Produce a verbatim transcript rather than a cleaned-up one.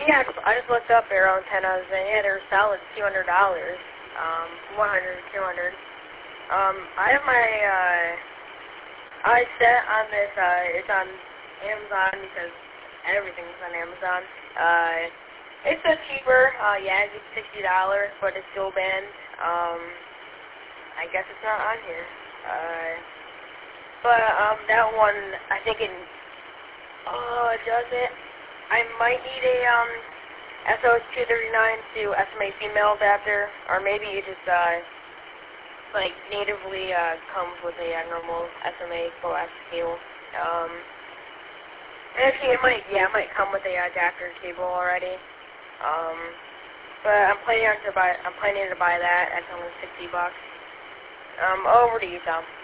yeah, I just, I just looked up arrow antennas, and yeah, they're solid two hundred dollars, um, one hundred, two hundred. Um, I have my, uh, I set on this, uh, it's on Amazon because everything's on Amazon. Uh, it's a cheaper, uh, yeah, it's sixty dollars, but it's dual band. Um, I guess it's not on here. Uh, but, um, that one, I think it, oh, it does it. I might need a, um, S O S two thirty-nine to S M A female adapter, or maybe it just, uh, like, natively, uh, comes with a uh, normal S M A coax cable. Um, actually, it might, yeah, it might come with a uh, adapter cable already. Um, but I'm planning to buy, I'm planning to buy that at only sixty bucks. Um, over to you, Tom.